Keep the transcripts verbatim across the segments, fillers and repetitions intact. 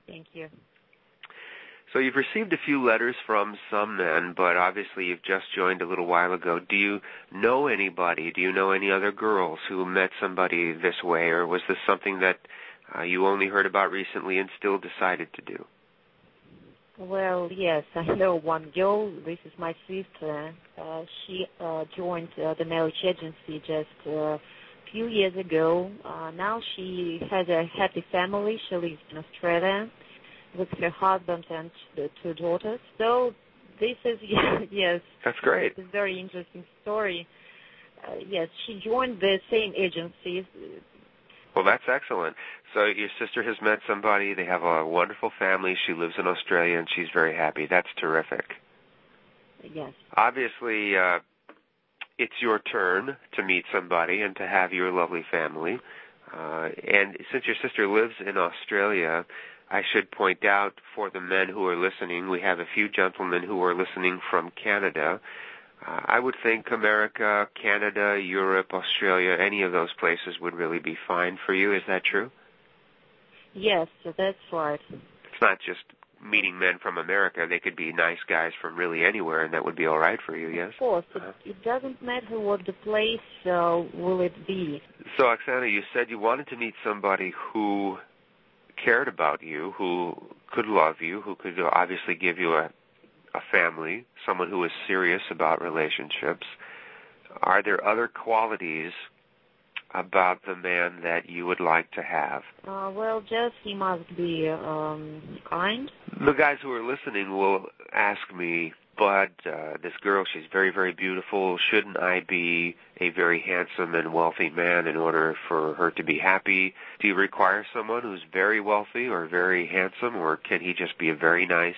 Thank you. So you've received a few letters from some men, but obviously you've just joined a little while ago. Do you know anybody? Do you know any other girls who met somebody this way, or was this something that uh, you only heard about recently and still decided to do? Well, yes, I know one girl. This is my sister. Uh, she uh, joined uh, the marriage agency just uh, a few years ago. Uh, now she has a happy family. She lives in Australia with her husband and the two daughters. So this is, yes. That's great. It's a very interesting story. Uh, yes, she joined the same agency. Well, that's excellent. So your sister has met somebody. They have a wonderful family. She lives in Australia, and she's very happy. That's terrific. Yes. Obviously, uh, it's your turn to meet somebody and to have your lovely family. Uh, and since your sister lives in Australia, I should point out for the men who are listening, we have a few gentlemen who are listening from Canada. Uh, I would think America, Canada, Europe, Australia, any of those places would really be fine for you. Is that true? Yes, that's right. It's not just meeting men from America. They could be nice guys from really anywhere, and that would be all right for you, yes? Of course. Uh-huh. It, it doesn't matter what the place uh, will it be. So, Oksana, you said you wanted to meet somebody who cared about you, who could love you, who could obviously give you a a family, someone who is serious about relationships. Are there other qualities about the man that you would like to have? Uh, well, just he must be um, kind. The guys who are listening will ask me, Bud, uh, this girl, she's very, very beautiful. Shouldn't I be a very handsome and wealthy man in order for her to be happy? Do you require someone who's very wealthy or very handsome, or can he just be a very nice,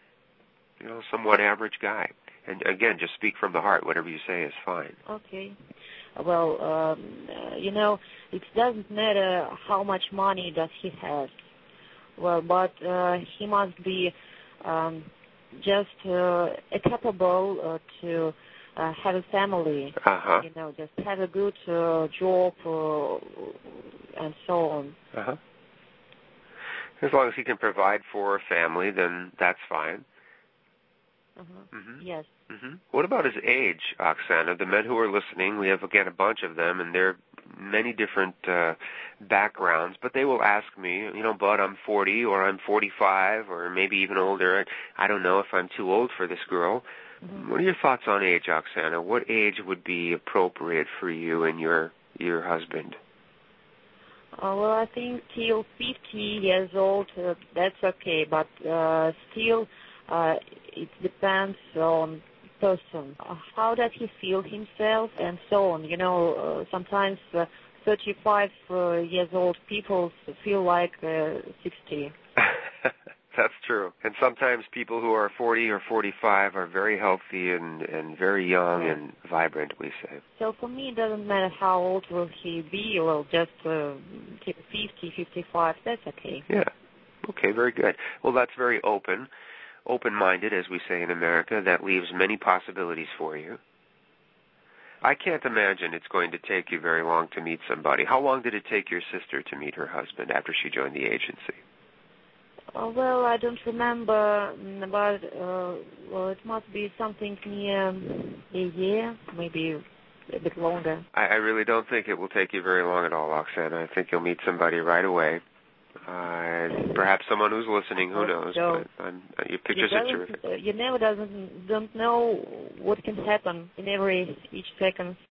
you know, somewhat average guy? And again, just speak from the heart. Whatever you say is fine. Okay. Well, um, uh, you know, it doesn't matter how much money does he have. Well, but uh, he must be um, just uh, capable uh, to uh, have a family. Uh-huh. You know, just have a good uh, job uh, and so on. Uh-huh. As long as he can provide for a family, then that's fine. Uh-huh. Mm-hmm. Yes. Mm-hmm. What about his age, Oksana? The men who are listening, we have, again, a bunch of them, and they're many different uh, backgrounds, but they will ask me, you know, Bud, I'm forty, or I'm forty-five, or maybe even older. I don't know if I'm too old for this girl. Mm-hmm. What are your thoughts on age, Oksana? What age would be appropriate for you and your your husband? Uh, well, I think till fifty years old, uh, that's okay, but uh, still uh, it depends on person. Uh, how does he feel himself and so on. You know, uh, sometimes uh, thirty-five uh, years old people feel like uh, sixty. That's true. And sometimes people who are forty or forty-five are very healthy and, and very young yeah. and vibrant, we say. So for me, it doesn't matter how old will he be. Well, just uh, fifty, fifty-five, that's okay. Yeah. Okay, very good. Well, that's very open, open-minded, as we say in America. That leaves many possibilities for you. I can't imagine it's going to take you very long to meet somebody. How long did it take your sister to meet her husband after she joined the agency? Uh, well, I don't remember, but uh, well, it must be something near a year, maybe a bit longer. I, I really don't think it will take you very long at all, Oksana. I think you'll meet somebody right away. Uh, perhaps someone who's listening, who knows? So but um, your pictures are terrific. Uh, you never doesn't don't know what can happen in every each second.